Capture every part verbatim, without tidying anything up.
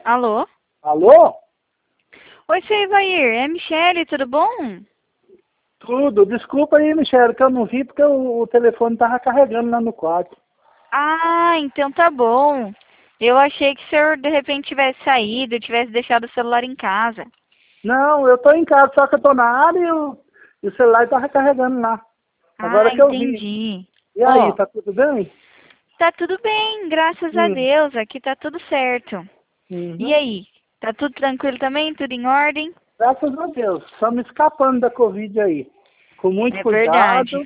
Alô? Alô? Oi, seu Ivair, é Michele, tudo bom? Tudo. Desculpa aí, Michele, que eu não vi porque o, o telefone tava carregando lá no quarto. Ah, então tá bom. Eu achei que o senhor de repente tivesse saído, tivesse deixado o celular em casa. Não, eu tô em casa, só que eu tô na área e o, e o celular tava carregando lá. Ah, Agora que eu vi. entendi. E aí, Ó, tá tudo bem? tá tudo bem, graças a Hum. Deus, aqui tá tudo certo. E Uhum. aí, tá tudo tranquilo também, tudo em ordem? Graças a Deus. Estamos escapando da Covid aí. Com muito É cuidado. verdade,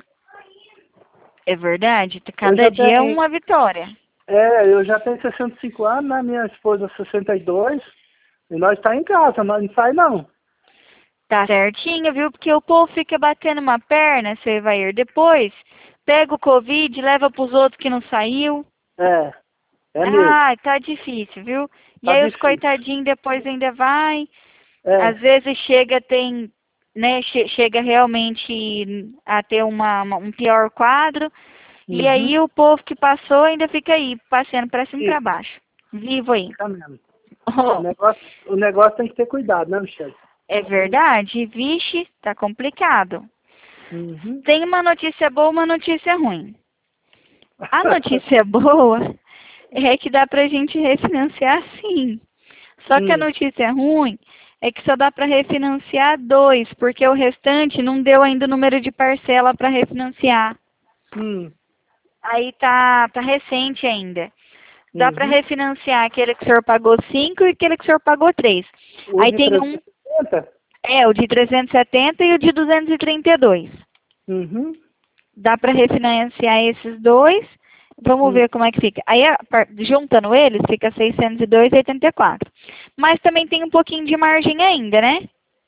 é verdade. Eu Cada já dia é tenho, uma vitória. é, eu já tenho sessenta e cinco anos, né? Minha esposa sessenta e dois. E nós tá em casa, nós não sai não. Tá certinho, viu? Porque o povo fica batendo uma perna, seu Ivair. Depois, pega o Covid, leva pros outros que não saiu. É, é mesmo. Ah, tá difícil, viu? E Tá aí os difícil. coitadinhos depois ainda vai, às É. vezes chega, tem, né, che- chega realmente a ter uma, uma- um pior quadro, e Uhum. aí o povo que passou ainda fica aí, passeando pra cima e pra Fica, baixo. Vivo aí. fica mesmo. O Oh, negócio, o negócio tem que ter cuidado, né, Michele? é verdade? Vixe, tá complicado. Uhum. Tem uma notícia boa e uma notícia ruim. A notícia boa é que dá pra gente refinanciar sim. Só que a hum. notícia ruim é que só dá para refinanciar dois, porque o restante não deu ainda o número de parcela para refinanciar. Hum. Aí tá, tá recente ainda. Dá para Uhum. refinanciar aquele que o senhor pagou cinco e aquele que o senhor pagou três. O Aí de tem um, trezentos e sessenta? é, o de trezentos e setenta e o de duzentos e trinta e dois. Uhum. Dá para refinanciar esses dois. Vamos Hum. ver como é que fica. Aí, a par- juntando eles, fica seiscentos e dois e oitenta e quatro. Mas também tem um pouquinho de margem ainda, né?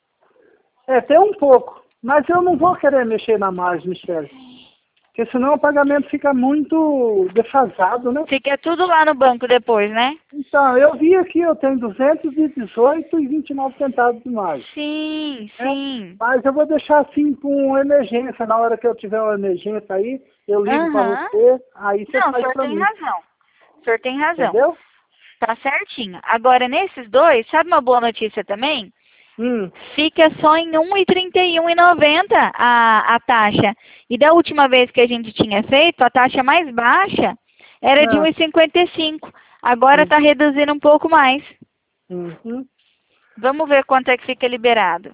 É, tem um pouco. Mas eu não vou querer mexer na margem, Michele. Porque senão o pagamento fica muito defasado, né? Fica tudo lá no banco depois, né? Então, eu vi aqui, eu tenho duzentos e dezoito e vinte e nove centavos de margem. Sim, Né? sim. Mas eu vou deixar assim com uma emergência. Na hora que eu tiver uma emergência aí, eu ligo para Aham. você, aí você Não, o faz senhor para tem mim. razão. O senhor tem razão. Entendeu? Tá certinho. Agora, nesses dois, sabe uma boa notícia também? Hum. Fica só em um e trinta e um e noventa a, a taxa. E da última vez que a gente tinha feito, a taxa mais baixa era de um Ah. e cinquenta e cinco. Agora Hum. está reduzindo um pouco mais. Uhum. Vamos ver quanto é que fica liberado.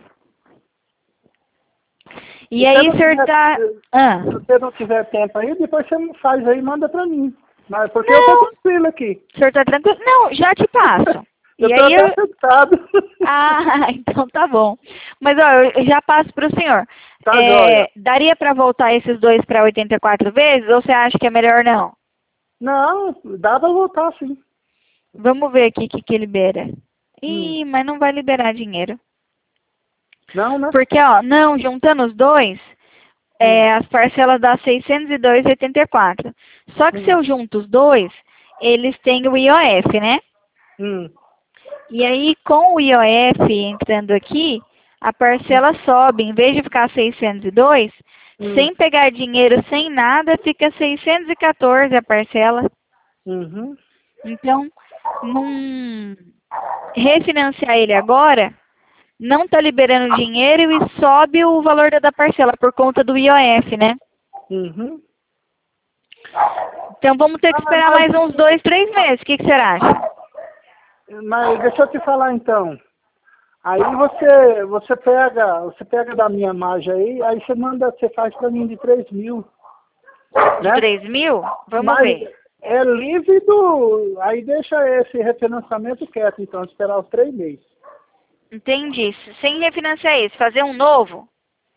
Se E você aí, o não senhor tiver, tá... se Ah. você não tiver tempo aí, depois você me faz aí e manda para mim. Mas porque eu tô Não, tranquilo aqui. o senhor tá tranquilo? Não, já te passo. Eu E tô aí até eu... sentado. Ah, então tá bom. Mas ó, eu já passo para o senhor. Tá É, joia. daria para voltar esses dois para oitenta e quatro vezes ou você acha que é melhor não? Não, dá pra voltar sim. Vamos ver aqui o que, que libera. Hum. Ih, mas não vai liberar dinheiro. Não, né? Porque, ó, não, juntando os dois, Hum. é, as parcelas dá seiscentos e dois e oitenta e quatro. Só que se Hum. eu junto os dois, eles têm o I O F, né? Hum. E aí, com o I O F entrando aqui, a parcela sobe. Em vez de ficar seiscentos e dois, Hum. sem pegar dinheiro, sem nada, fica seiscentos e quatorze a parcela. Uhum. Então, num refinanciar ele agora, não está liberando dinheiro e sobe o valor da da parcela por conta do I O F, né? Uhum. Então, vamos ter que Ah, mas, esperar mais uns dois, três meses. O que, que você acha? mas deixa eu te falar então. Aí você, você pega, você pega da minha margem aí, aí você manda, você faz pra mim de três mil, De né? três mil? Vamos Mas ver. é livre do. Aí deixa esse refinanciamento quieto, então, esperar os três meses. Entendi. Sem refinanciar esse, fazer um novo?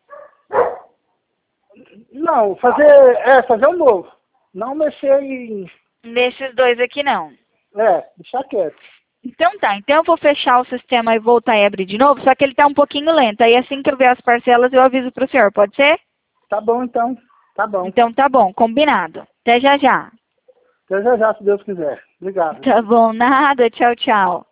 Não, fazer. É, fazer um novo. Não mexer em. Nesses dois aqui, não. É, deixar quieto. Então tá, então eu vou fechar o sistema e voltar e abrir de novo, só que ele tá um pouquinho lento. Aí assim que eu ver as parcelas eu aviso pro senhor, pode ser? Tá bom então. Tá bom. Então tá bom, combinado. Até já já. Até já já, se Deus quiser. Obrigado. Tá bom, nada, tchau, tchau.